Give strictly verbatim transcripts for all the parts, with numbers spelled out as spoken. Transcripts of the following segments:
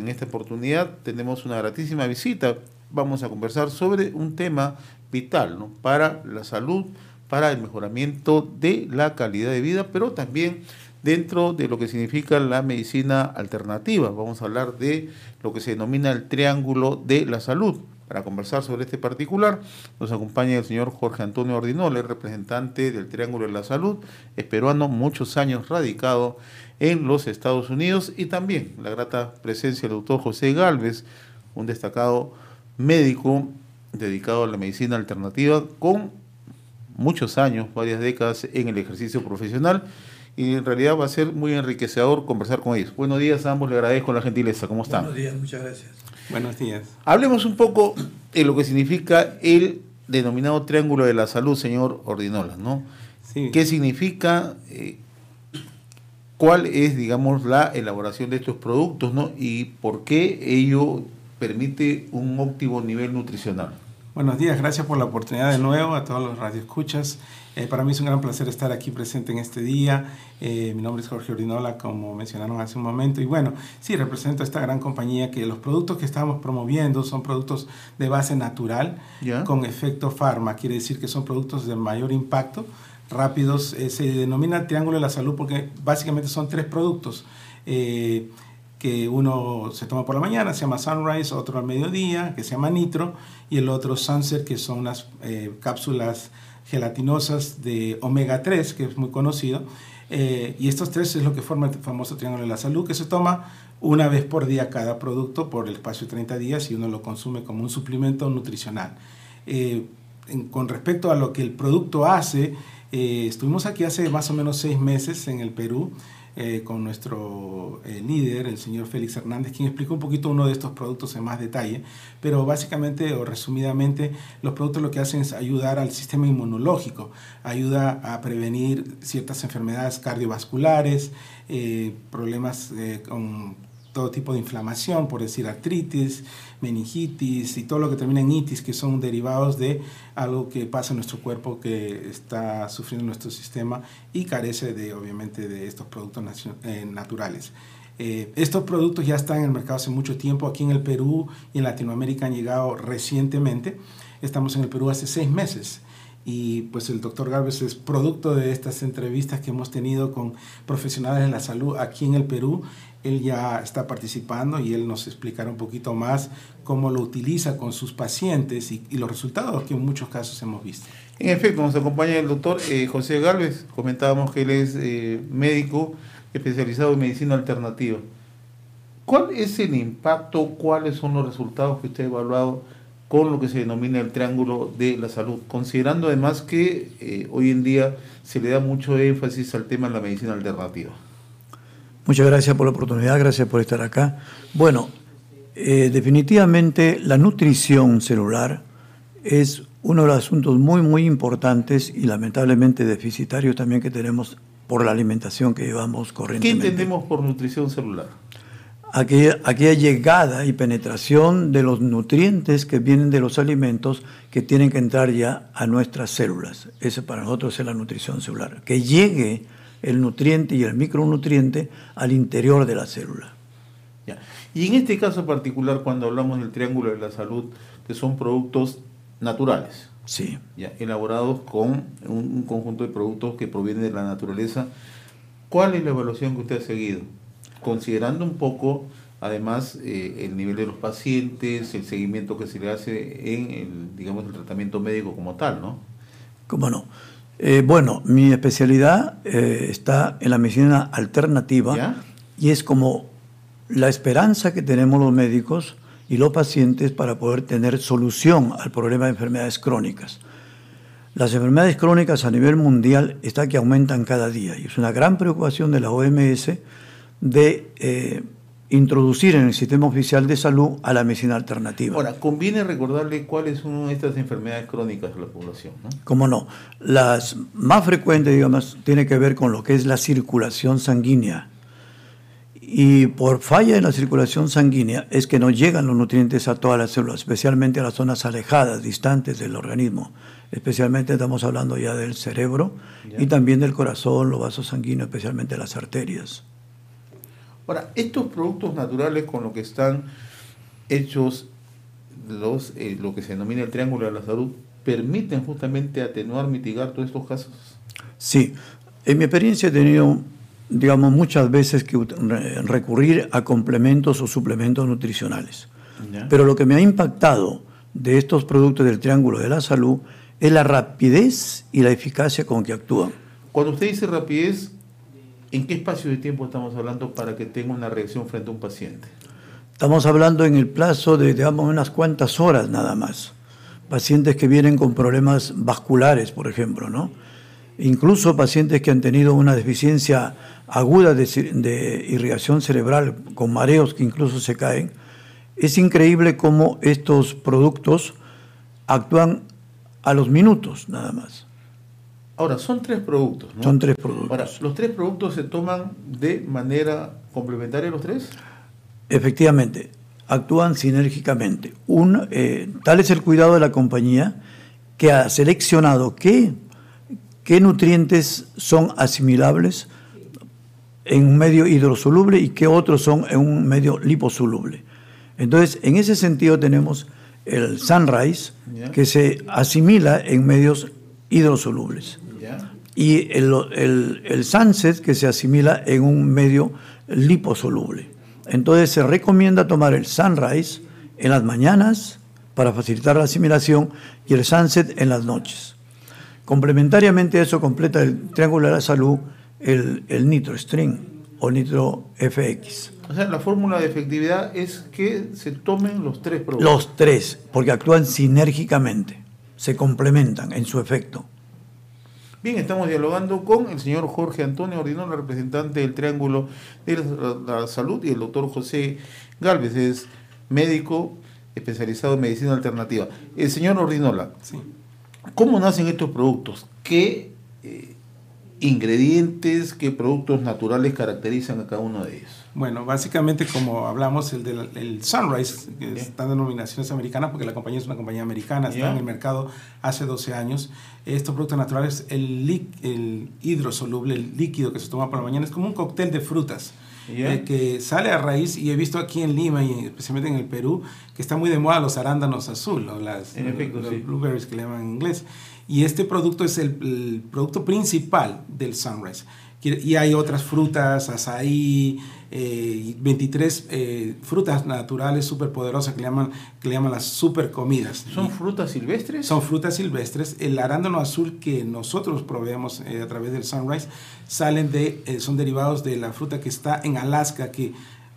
En esta oportunidad tenemos una gratísima visita. Vamos a conversar sobre un tema vital, ¿no?, para la salud, para el mejoramiento de la calidad de vida, pero también dentro de lo que significa la medicina alternativa. Vamos a hablar de lo que se denomina el triángulo de la salud. Para conversar sobre este particular, nos acompaña el señor Jorge Antonio Ordinola, representante del Triángulo de la Salud, es peruano, muchos años radicado en los Estados Unidos, y también la grata presencia del doctor José Gálvez, un destacado médico dedicado a la medicina alternativa, con muchos años, varias décadas en el ejercicio profesional, y en realidad va a ser muy enriquecedor conversar con ellos. Buenos días a ambos, le agradezco la gentileza. ¿Cómo están? Buenos días, muchas gracias. Buenos días. Hablemos un poco de lo que significa el denominado Triángulo de la Salud, señor Ordinola, ¿no? Sí. ¿Qué significa? Eh, ¿Cuál es, digamos, la elaboración de estos productos, ¿no? Y por qué ello permite un óptimo nivel nutricional? Buenos días, gracias por la oportunidad de nuevo a todos los radioescuchas. Eh, para mí es un gran placer estar aquí presente en este día. Eh, mi nombre es Jorge Ordinola, como mencionaron hace un momento. Y bueno, sí, represento a esta gran compañía que los productos que estamos promoviendo son productos de base natural, ¿ya?, con efecto farma. Quiere decir que son productos de mayor impacto, rápidos. Eh, se denomina Triángulo de la Salud porque básicamente son tres productos. Eh, que uno se toma por la mañana, se llama Sunrise, otro al mediodía, que se llama Nitro, y el otro Sunset, que son unas eh, cápsulas gelatinosas de omega tres, que es muy conocido. Eh, y estos tres es lo que forma el famoso Triángulo de la Salud, que se toma una vez por día cada producto por el espacio de treinta días y uno lo consume como un suplemento nutricional. Eh, en, con respecto a lo que el producto hace, eh, estuvimos aquí hace más o menos seis meses en el Perú, Eh, con nuestro eh, líder, el señor Félix Hernández, quien explicó un poquito uno de estos productos en más detalle, pero básicamente o resumidamente los productos lo que hacen es ayudar al sistema inmunológico, ayuda a prevenir ciertas enfermedades cardiovasculares, eh, problemas eh, con todo tipo de inflamación, por decir artritis, meningitis y todo lo que termina en itis, que son derivados de algo que pasa en nuestro cuerpo que está sufriendo nuestro sistema y carece de, obviamente, de estos productos eh, naturales. Eh, estos productos ya están en el mercado hace mucho tiempo. Aquí en el Perú y en Latinoamérica han llegado recientemente. Estamos en el Perú hace seis meses. Y pues el doctor Gálvez es producto de estas entrevistas que hemos tenido con profesionales de la salud aquí en el Perú. Él ya está participando y él nos explicará un poquito más cómo lo utiliza con sus pacientes y, y los resultados que en muchos casos hemos visto. En efecto, nos acompaña el doctor eh, José Gálvez. Comentábamos que él es eh, médico especializado en medicina alternativa. ¿Cuál es el impacto, cuáles son los resultados que usted ha evaluado con lo que se denomina el Triángulo de la Salud, considerando además que eh, hoy en día se le da mucho énfasis al tema de la medicina alternativa? Muchas gracias por la oportunidad, gracias por estar acá. Bueno, eh, definitivamente la nutrición celular es uno de los asuntos muy, muy importantes y lamentablemente deficitarios también que tenemos por la alimentación que llevamos corrientemente. ¿Qué entendemos por nutrición celular? Aquella, aquella llegada y penetración de los nutrientes que vienen de los alimentos que tienen que entrar ya a nuestras células. Ese para nosotros es la nutrición celular. Que llegue el nutriente y el micronutriente al interior de la célula. Ya. Y en este caso particular, cuando hablamos del Triángulo de la Salud, que son productos naturales, sí, ya, elaborados con un, un conjunto de productos que provienen de la naturaleza, ¿cuál es la evaluación que usted ha seguido? Considerando un poco, además, eh, el nivel de los pacientes, el seguimiento que se le hace en el, digamos, el tratamiento médico como tal, ¿no? ¿Cómo no? Eh, bueno, mi especialidad eh, está en la medicina alternativa. ¿Ya? Y es como la esperanza que tenemos los médicos y los pacientes para poder tener solución al problema de enfermedades crónicas. Las enfermedades crónicas a nivel mundial está que aumentan cada día y es una gran preocupación de la O M S de eh, introducir en el sistema oficial de salud a la medicina alternativa. Ahora, conviene recordarle cuáles son estas enfermedades crónicas de la población, ¿no? Cómo no. Las más frecuentes, digamos, tiene que ver con lo que es la circulación sanguínea. Y por falla en la circulación sanguínea es que no llegan los nutrientes a todas las células, especialmente a las zonas alejadas, distantes del organismo. Especialmente estamos hablando ya del cerebro, ya, y también del corazón, los vasos sanguíneos, especialmente las arterias. Ahora, estos productos naturales con lo que están hechos, los eh, lo que se denomina el triángulo de la salud, ¿permiten justamente atenuar, mitigar todos estos casos? Sí, en mi experiencia he tenido, digamos, muchas veces que recurrir a complementos o suplementos nutricionales. ¿Ya? Pero lo que me ha impactado de estos productos del triángulo de la salud es la rapidez y la eficacia con que actúan. Cuando usted dice rapidez, ¿en qué espacio de tiempo estamos hablando para que tenga una reacción frente a un paciente? Estamos hablando en el plazo de, digamos, unas cuantas horas nada más. Pacientes que vienen con problemas vasculares, por ejemplo, ¿no? Incluso pacientes que han tenido una deficiencia aguda de, de irrigación cerebral, con mareos que incluso se caen. Es increíble cómo estos productos actúan a los minutos, nada más. Ahora, son tres productos, ¿no? Son tres productos. Ahora, ¿los tres productos se toman de manera complementaria los tres? Efectivamente, actúan sinérgicamente. Un, eh, tal es el cuidado de la compañía que ha seleccionado qué, qué nutrientes son asimilables en un medio hidrosoluble y qué otros son en un medio liposoluble. Entonces, en ese sentido tenemos el Sunrise, yeah, que se asimila en medios hidrosolubles. Yeah. Y el, el, el Sunset, que se asimila en un medio liposoluble. Entonces se recomienda tomar el Sunrise en las mañanas para facilitar la asimilación y el Sunset en las noches. Complementariamente a eso completa el triángulo de la salud el, el NitroString o Nitro F X. O sea, la fórmula de efectividad es que se tomen los tres productos. Los tres, porque actúan sinérgicamente, se complementan en su efecto. Bien, estamos dialogando con el señor Jorge Antonio Ordinola, representante del Triángulo de la, la Salud, y el doctor José Gálvez, es médico especializado en medicina alternativa. El señor Ordinola, sí, ¿cómo nacen estos productos? ¿Qué eh, ingredientes, qué productos naturales caracterizan a cada uno de ellos? Bueno, básicamente, como hablamos, el del el Sunrise, que yeah, está en denominaciones americanas, porque la compañía es una compañía americana, está yeah, en el mercado hace doce años. Estos productos naturales, el, el hidrosoluble, el líquido que se toma por la mañana, es como un cóctel de frutas. Yeah. Eh, que sale a raíz, y he visto aquí en Lima y especialmente en el Perú, que está muy de moda los arándanos azul, o las, en efecto, los sí, blueberries que le llaman en inglés. Y este producto es el, el producto principal del Sunrise. Y hay otras frutas, azaí, eh, veintitrés eh, frutas naturales súper poderosas que le llaman, que le llaman las super comidas. ¿Son frutas silvestres? Son frutas silvestres. El arándano azul que nosotros proveemos eh, a través del Sunrise salen de, eh, son derivados de la fruta que está en Alaska, que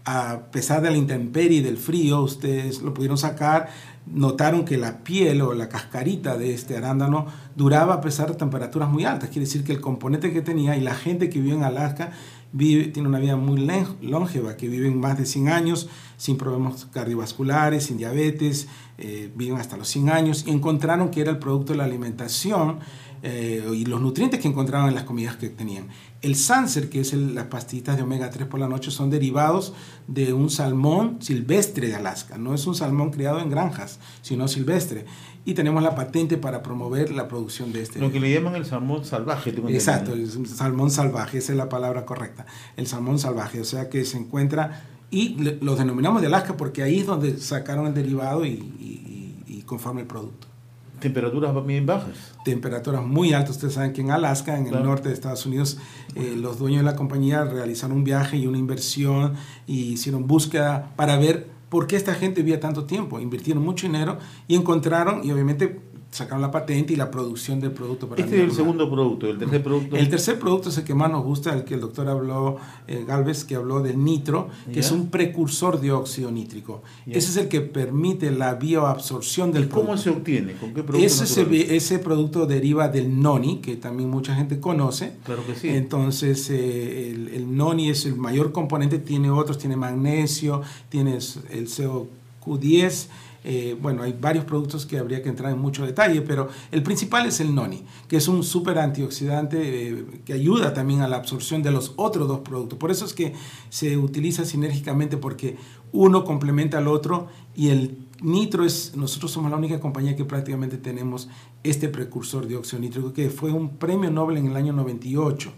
a pesar de la intemperie y del frío, ustedes lo pudieron sacar, notaron que la piel o la cascarita de este arándano duraba a pesar de temperaturas muy altas. Quiere decir que el componente que tenía, y la gente que vive en Alaska vive, tiene una vida muy longeva, que viven más de cien años sin problemas cardiovasculares, sin diabetes, eh, viven hasta los cien años, y encontraron que era el producto de la alimentación eh, y los nutrientes que encontraban en las comidas que tenían. El Sunset, que es el, las pastillitas de omega tres por la noche, son derivados de un salmón silvestre de Alaska. No es un salmón criado en granjas, sino silvestre. Y tenemos la patente para promover la producción de este. Lo que le llaman el salmón salvaje. Exacto, el salmón salvaje, esa es la palabra correcta. El salmón salvaje, o sea que se encuentra, y lo denominamos de Alaska porque ahí es donde sacaron el derivado y, y, y conforma el producto. ¿Temperaturas bien bajas? Temperaturas muy altas. Ustedes saben que en Alaska, en el claro, norte de Estados Unidos, eh, los dueños de la compañía realizaron un viaje y una inversión y hicieron búsqueda para ver por qué esta gente vivía tanto tiempo. Invirtieron mucho dinero y encontraron, y obviamente sacaron la patente y la producción del producto. Para este es el segundo producto, el tercer producto. El tercer producto es el que más nos gusta, el que el doctor habló, eh, Gálvez, que habló del nitro, que yeah, es un precursor de óxido nítrico. Yeah. Ese es el que permite la bioabsorción del producto. ¿Cómo se obtiene? ¿Con qué producto? Ese, se, ese producto deriva del noni, que también mucha gente conoce. Claro que sí. Entonces, eh, el, el noni es el mayor componente, tiene otros, tiene magnesio, tiene el C O Q diez. Eh, bueno, hay varios productos que habría que entrar en mucho detalle, pero el principal es el noni, que es un súper antioxidante eh, que ayuda también a la absorción de los otros dos productos. Por eso es que se utiliza sinérgicamente, porque uno complementa al otro, y el nitro es, nosotros somos la única compañía que prácticamente tenemos este precursor de óxido nítrico, que fue un premio Nobel en el año noventa y ocho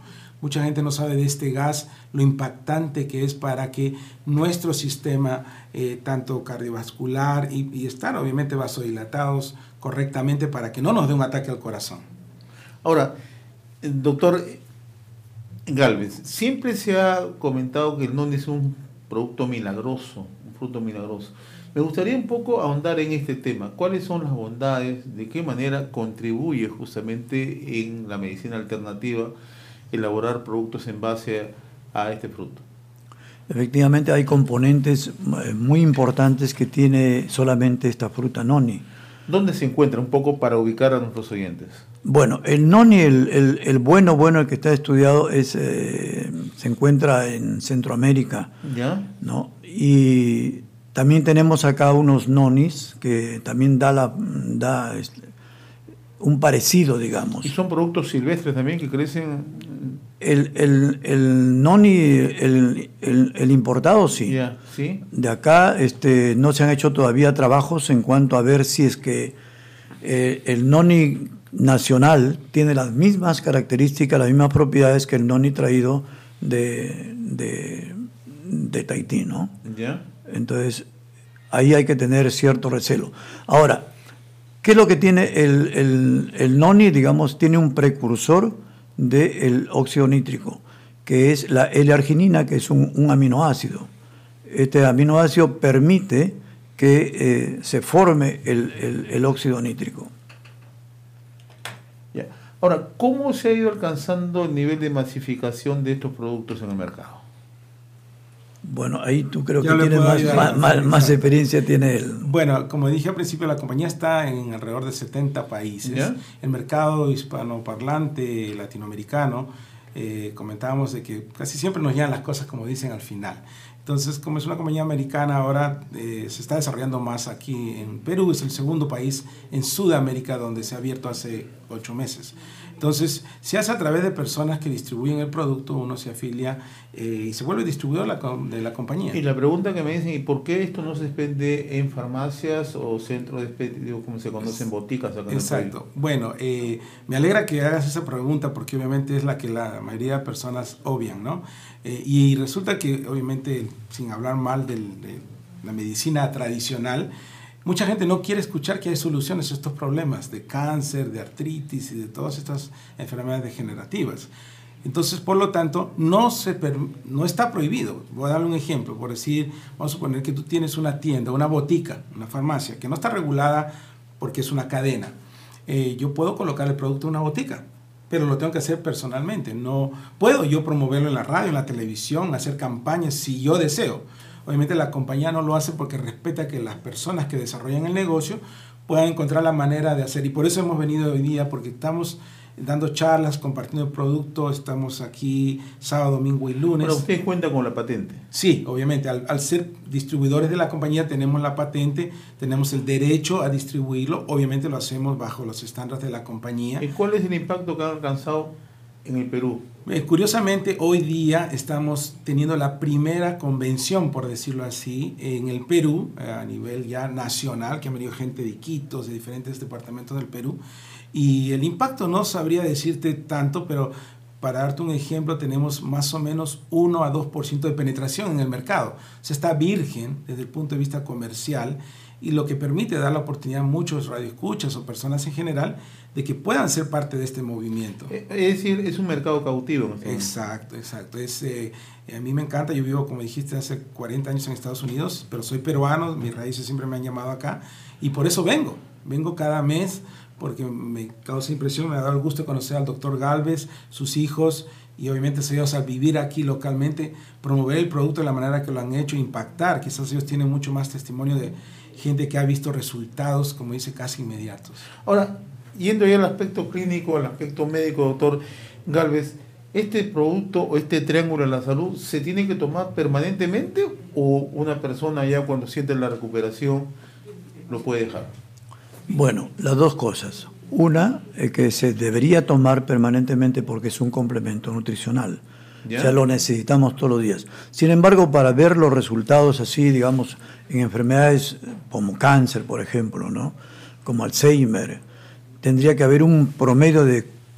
Mucha gente no sabe de este gas, lo impactante que es para que nuestro sistema, eh, tanto cardiovascular y, y estar obviamente vasodilatados correctamente para que no nos dé un ataque al corazón. Ahora, doctor Gálvez, siempre se ha comentado que el noni es un producto milagroso, un fruto milagroso. Me gustaría un poco ahondar en este tema. ¿Cuáles son las bondades? ¿De qué manera contribuye justamente en la medicina alternativa elaborar productos en base a, a este fruto? Efectivamente hay componentes muy importantes que tiene solamente esta fruta noni. ¿Dónde se encuentra? Un poco para ubicar a nuestros oyentes. Bueno, el noni, el, el, el bueno, bueno, el que está estudiado, es eh, se encuentra en Centroamérica. ¿Ya? ¿No? Y también tenemos acá unos nonis que también da, la, da este, un parecido, digamos. ¿Y son productos silvestres también que crecen? El, el, el noni, el, el, el importado, sí. Yeah, ¿sí? De acá este, no se han hecho todavía trabajos en cuanto a ver si es que eh, el noni nacional tiene las mismas características, las mismas propiedades que el noni traído de, de, de Tahití, ¿no? Yeah. Entonces, ahí hay que tener cierto recelo. Ahora, ¿qué es lo que tiene el, el, el noni? Digamos, tiene un precursor del óxido nítrico, que es la L-arginina, que es un, un aminoácido. Este aminoácido permite que eh, se forme el, el, el óxido nítrico. Yeah. Ahora, ¿cómo se ha ido alcanzando el nivel de masificación de estos productos en el mercado? Bueno, ahí tú creo Yo que tienes más, más, más, más experiencia tiene él. Bueno, como dije al principio, la compañía está en alrededor de setenta países. ¿Ya? El mercado hispanoparlante latinoamericano, eh, comentábamos de que casi siempre nos llegan las cosas como dicen al final. Entonces, como es una compañía americana, ahora eh, se está desarrollando más aquí en Perú. Es el segundo país en Sudamérica donde se ha abierto hace ocho meses. Entonces, se hace a través de personas que distribuyen el producto, uno se afilia eh, y se vuelve distribuidor de la, de la compañía. Y la pregunta que me dicen, ¿y por qué esto no se expende en farmacias o centros de expendio, como se conocen, boticas? Acá Exacto. Bueno, eh, me alegra que hagas esa pregunta porque obviamente es la que la mayoría de personas obvian, ¿no? Eh, y resulta que, obviamente, sin hablar mal del, de la medicina tradicional, mucha gente no quiere escuchar que hay soluciones a estos problemas de cáncer, de artritis y de todas estas enfermedades degenerativas. Entonces, por lo tanto, no, se per, no está prohibido. Voy a darle un ejemplo. Por decir, vamos a suponer que tú tienes una tienda, una botica, una farmacia, que no está regulada porque es una cadena. Eh, yo puedo colocar el producto en una botica, pero lo tengo que hacer personalmente. No puedo yo promoverlo en la radio, en la televisión, hacer campañas si yo deseo. Obviamente la compañía no lo hace porque respeta que las personas que desarrollan el negocio puedan encontrar la manera de hacer. Y por eso hemos venido hoy día, porque estamos dando charlas, compartiendo el producto, estamos aquí sábado, domingo y lunes. Pero usted cuenta con la patente. Sí, obviamente, al, al ser distribuidores de la compañía tenemos la patente, tenemos el derecho a distribuirlo, obviamente lo hacemos bajo los estándares de la compañía. ¿Y cuál es el impacto que han alcanzado en el Perú? Eh, curiosamente, hoy día estamos teniendo la primera convención, por decirlo así, en el Perú, eh, a nivel ya nacional, que ha venido gente de Iquitos, de diferentes departamentos del Perú, y el impacto no sabría decirte tanto, pero para darte un ejemplo, tenemos más o menos uno a dos por ciento de penetración en el mercado. O sea, está virgen desde el punto de vista comercial, y lo que permite dar la oportunidad a muchos radioescuchas o personas en general de que puedan ser parte de este movimiento. Es decir, es un mercado cautivo. ¿No? Exacto, exacto. Es, eh, a mí me encanta, yo vivo, como dijiste, hace cuarenta años en Estados Unidos, pero soy peruano, mis raíces siempre me han llamado acá, y por eso vengo. Vengo cada mes porque me causa impresión, me ha dado el gusto de conocer al doctor Gálvez, sus hijos, y obviamente ellos al vivir aquí localmente, promover el producto de la manera que lo han hecho, impactar. Quizás ellos tienen mucho más testimonio de gente que ha visto resultados, como dice, casi inmediatos. Ahora, yendo ya al aspecto clínico, al aspecto médico, doctor Gálvez, ¿este producto o este triángulo de la salud se tiene que tomar permanentemente o una persona ya cuando siente la recuperación lo puede dejar? Bueno, las dos cosas. Una, es que se debería tomar permanentemente porque es un complemento nutricional. ¿Ya? O sea, lo necesitamos todos los días. Sin embargo, para ver los resultados así, digamos, en enfermedades como cáncer, por ejemplo, ¿no? Como Alzheimer, tendría que haber un promedio de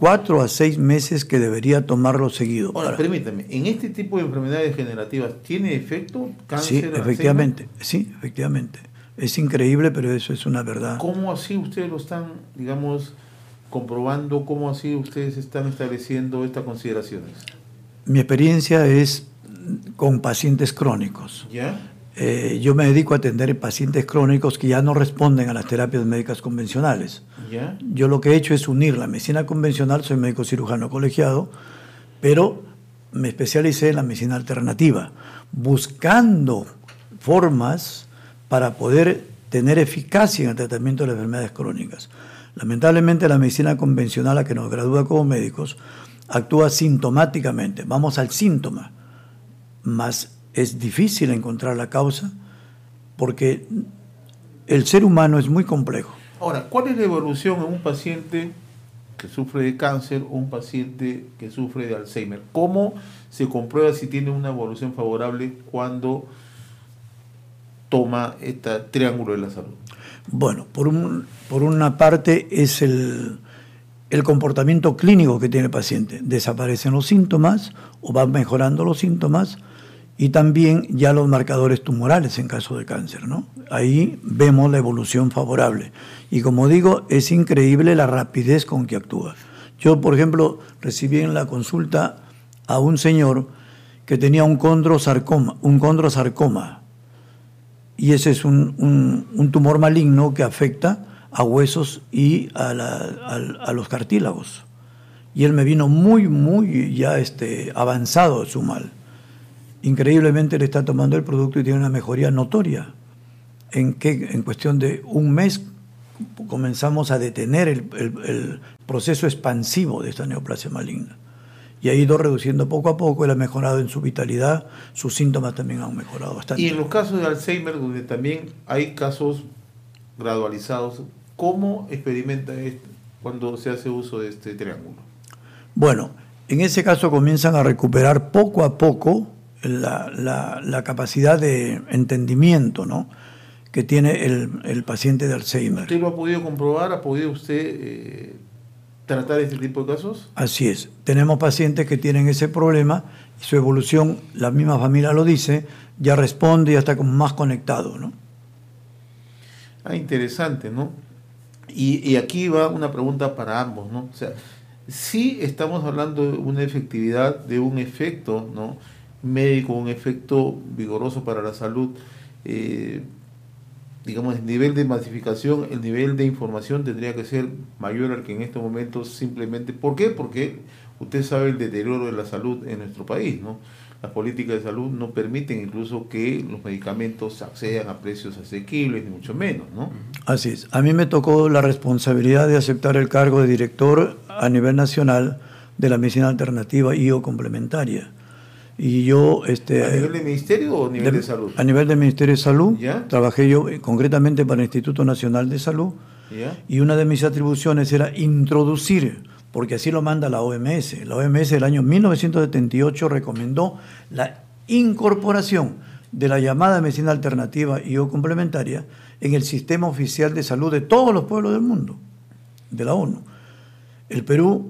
cuatro a seis meses que debería tomarlo seguido. Ahora, para... permítame, ¿en este tipo de enfermedades degenerativas tiene efecto cáncer? Sí, efectivamente, sí, efectivamente. Es increíble, pero eso es una verdad. ¿Cómo así ustedes lo están, digamos, comprobando? ¿Cómo así ustedes están estableciendo estas consideraciones? Mi experiencia es con pacientes crónicos. ¿Ya? Eh, yo me dedico a atender pacientes crónicos que ya no responden a las terapias médicas convencionales. ¿Ya? Yo lo que he hecho es unir la medicina convencional, soy médico cirujano colegiado, pero me especialicé en la medicina alternativa, buscando formas para poder tener eficacia en el tratamiento de las enfermedades crónicas. Lamentablemente la medicina convencional, a que nos gradúa como médicos, actúa sintomáticamente, vamos al síntoma, más es difícil encontrar la causa porque el ser humano es muy complejo. Ahora, ¿cuál es la evolución en un paciente que sufre de cáncer o un paciente que sufre de Alzheimer? ¿Cómo se comprueba si tiene una evolución favorable cuando toma este triángulo de la salud? Bueno, por, un, por una parte es el, el comportamiento clínico que tiene el paciente. Desaparecen los síntomas o van mejorando los síntomas y también ya los marcadores tumorales en caso de cáncer, ¿no? Ahí vemos la evolución favorable. Y como digo, es increíble la rapidez con que actúa. Yo, por ejemplo, recibí en la consulta a un señor que tenía un condrosarcoma, un condrosarcoma. Y ese es un, un, un tumor maligno que afecta a huesos y a, la, a, a los cartílagos. Y él me vino muy, muy ya este, avanzado su mal. Increíblemente le está tomando el producto y tiene una mejoría notoria. En que en cuestión de un mes comenzamos a detener el, el, el proceso expansivo de esta neoplasia maligna. Y ha ido reduciendo poco a poco, él ha mejorado en su vitalidad, sus síntomas también han mejorado bastante. Y en los casos de Alzheimer, donde también hay casos gradualizados, ¿cómo experimenta esto cuando se hace uso de este triángulo? Bueno, en ese caso comienzan a recuperar poco a poco la, la, la capacidad de entendimiento, ¿no?, que tiene el, el paciente de Alzheimer. ¿Usted lo ha podido comprobar? ¿Ha podido usted eh, tratar este tipo de casos? Así es. Tenemos pacientes que tienen ese problema y su evolución, la misma familia lo dice, ya responde y ya está como más conectado, ¿no? Ah, interesante, ¿no? Y, y aquí va una pregunta para ambos, ¿no? O sea, sí estamos hablando de una efectividad, de un efecto, ¿no?, médico, un efecto vigoroso para la salud. Eh, digamos, el nivel de masificación, el nivel de información tendría que ser mayor al que en estos momentos simplemente... ¿Por qué? Porque usted sabe el deterioro de la salud en nuestro país, ¿no? Las políticas de salud no permiten incluso que los medicamentos accedan a precios asequibles, ni mucho menos, ¿no? Así es. A mí me tocó la responsabilidad de aceptar el cargo de director a nivel nacional de la medicina alternativa y o complementaria. Y yo, este, ¿A nivel de ministerio o a nivel de, de salud? A nivel del Ministerio de Salud. ¿Ya? Trabajé yo eh, concretamente para el Instituto Nacional de Salud. ¿Ya? Y una de mis atribuciones era introducir, porque así lo manda la O M S. La O M S del año mil novecientos setenta y ocho recomendó la incorporación de la llamada medicina alternativa y o complementaria en el sistema oficial de salud de todos los pueblos del mundo, de la ONU. El Perú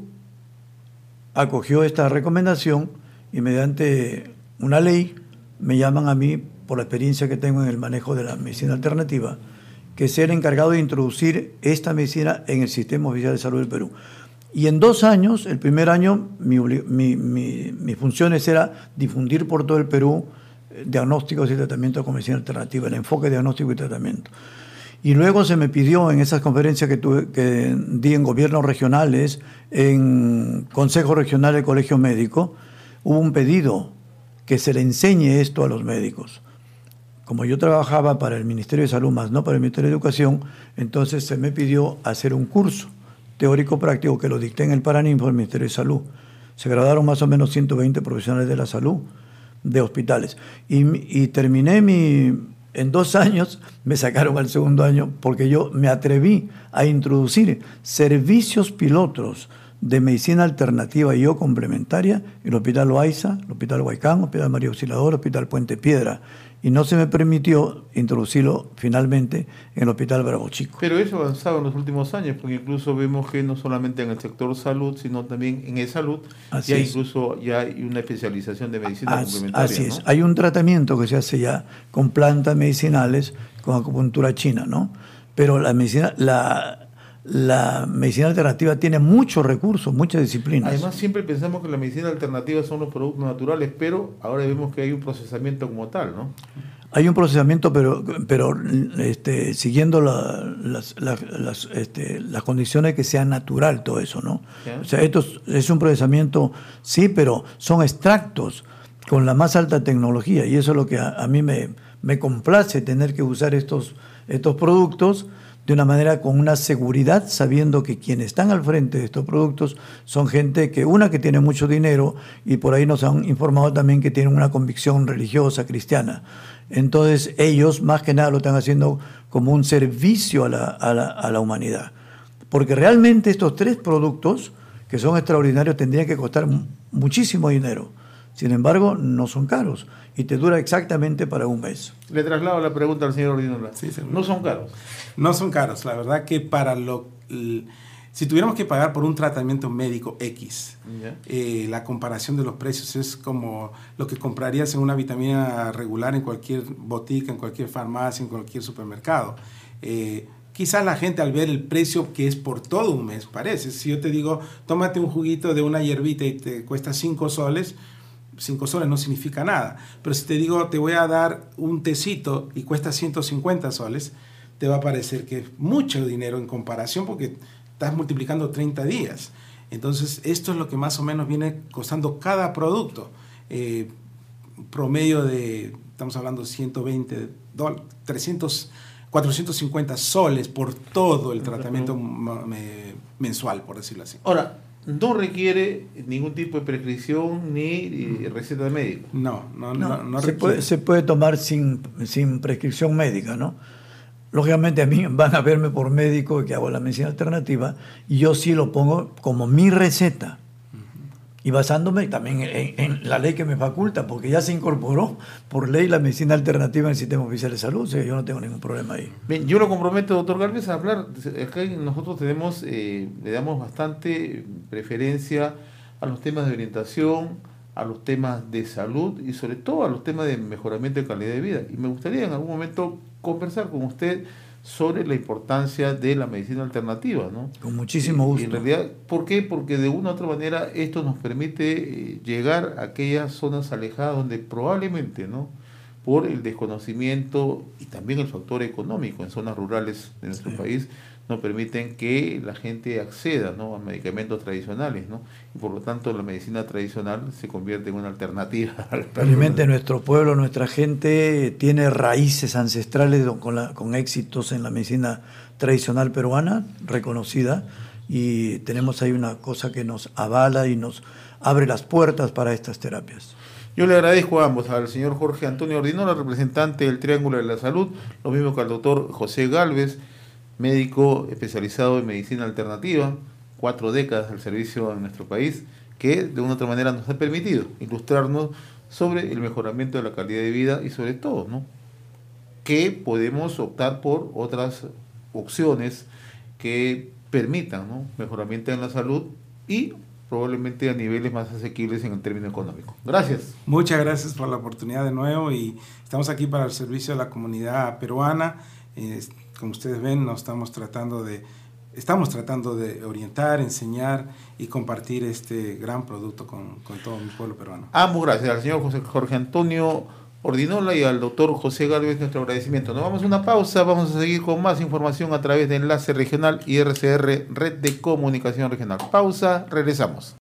acogió esta recomendación y mediante una ley me llaman a mí, por la experiencia que tengo en el manejo de la medicina alternativa, que sea el encargado de introducir esta medicina en el sistema oficial de salud del Perú. Y en dos años, el primer año, mi, mi, mi, mis funciones era difundir por todo el Perú diagnósticos y tratamientos con medicina alternativa, el enfoque diagnóstico y tratamiento. Y luego se me pidió en esas conferencias que, tuve, que di en gobiernos regionales, en Consejo Regional del Colegio Médico, hubo un pedido que se le enseñe esto a los médicos. Como yo trabajaba para el Ministerio de Salud, más no para el Ministerio de Educación, entonces se me pidió hacer un curso teórico-práctico que lo dicté en el Paraninfo del Ministerio de Salud. Se graduaron más o menos ciento veinte profesionales de la salud de hospitales. Y, y terminé mi... En dos años me sacaron al segundo año porque yo me atreví a introducir servicios pilotos de medicina alternativa y o complementaria el Hospital Loaiza, el Hospital Huaycán, el Hospital María Auxiliadora, el Hospital Puente Piedra. Y no se me permitió introducirlo finalmente en el Hospital Bravo Chico. Pero eso ha avanzado en los últimos años, porque incluso vemos que no solamente en el sector salud, sino también en e-salud, ya es. incluso ya hay una especialización de medicina Así, complementaria. Así es. ¿no? Hay un tratamiento que se hace ya con plantas medicinales, con acupuntura china, ¿no? Pero la medicina, la, la medicina alternativa tiene muchos recursos, muchas disciplinas. Además, siempre pensamos que la medicina alternativa son los productos naturales, pero ahora vemos que hay un procesamiento como tal, ¿no? Hay un procesamiento, pero, pero este, siguiendo la, las, las, las, este, las condiciones que sea natural todo eso, ¿no? ¿Ya? O sea, esto es, es un procesamiento, sí, pero son extractos con la más alta tecnología, y eso es lo que a, a mí me, me complace, tener que usar estos, estos productos de una manera con una seguridad, sabiendo que quienes están al frente de estos productos son gente que, una, que tiene mucho dinero, y por ahí nos han informado también que tienen una convicción religiosa, cristiana. Entonces ellos más que nada lo están haciendo como un servicio a la, a la, a la humanidad. Porque realmente estos tres productos, que son extraordinarios, tendrían que costar muchísimo dinero. Sin embargo, no son caros y te dura exactamente para un mes. Le traslado la pregunta al señor Ordinola. Sí, no son caros. No son caros. La verdad que para lo... El, si tuviéramos que pagar por un tratamiento médico X, yeah. eh, la comparación de los precios es como lo que comprarías en una vitamina regular en cualquier botica, en cualquier farmacia, en cualquier supermercado. Eh, quizás la gente al ver el precio que es por todo un mes, parece. Si yo te digo, tómate un juguito de una hierbita y te cuesta cinco soles, cinco soles no significa nada. Pero si te digo, te voy a dar un tecito y cuesta ciento cincuenta soles, te va a parecer que es mucho dinero en comparación porque estás multiplicando treinta días. Entonces, esto es lo que más o menos viene costando cada producto. Eh, promedio de, estamos hablando ciento veinte dólares, trescientos, cuatrocientos cincuenta soles por todo el tratamiento me, mensual, por decirlo así. Ahora, no requiere ningún tipo de prescripción ni receta de médico. No, no, no, no, no se requiere. Puede, se puede tomar sin, sin prescripción médica, ¿no? Lógicamente a mí van a verme por médico que hago la medicina alternativa y yo sí lo pongo como mi receta. Uh-huh. Y basándome también en, en la ley que me faculta, porque ya se incorporó por ley la medicina alternativa en el sistema oficial de salud, o sea, yo no tengo ningún problema ahí. Bien, yo lo comprometo, doctor Gálvez, a hablar. Acá nosotros tenemos, eh, le damos bastante preferencia a los temas de orientación, a los temas de salud y sobre todo a los temas de mejoramiento de calidad de vida. Y me gustaría en algún momento conversar con usted sobre la importancia de la medicina alternativa, ¿no? Con muchísimo gusto. Y en realidad, ¿por qué? Porque de una u otra manera esto nos permite llegar a aquellas zonas alejadas donde probablemente, ¿no?, por el desconocimiento y también el factor económico en zonas rurales de nuestro sí. país, no permiten que la gente acceda, ¿no?, a medicamentos tradicionales, ¿no? Y por lo tanto la medicina tradicional se convierte en una alternativa. Realmente nuestro pueblo, nuestra gente tiene raíces ancestrales con, la, con éxitos en la medicina tradicional peruana, reconocida, y tenemos ahí una cosa que nos avala y nos abre las puertas para estas terapias. Yo le agradezco a ambos, al señor Jorge Antonio Ordinola, representante del Triángulo de la Salud, lo mismo que al doctor José Gálvez, médico especializado en medicina alternativa, cuatro décadas al servicio en nuestro país, que de una u otra manera nos ha permitido ilustrarnos sobre el mejoramiento de la calidad de vida y sobre todo, ¿no?, que podemos optar por otras opciones que permitan, ¿no?, mejoramiento en la salud y probablemente a niveles más asequibles en el término económico. Gracias. Muchas gracias por la oportunidad de nuevo y estamos aquí para el servicio de la comunidad peruana. Eh, como ustedes ven, nos estamos tratando de estamos tratando de orientar, enseñar y compartir este gran producto con, con todo mi pueblo peruano. Ambos gracias, al señor José, Jorge Antonio Ordinola y al doctor José Gálvez, nuestro agradecimiento. Nos vamos a una pausa, vamos a seguir con más información a través de Enlace Regional y R C R, Red de Comunicación Regional. Pausa, regresamos.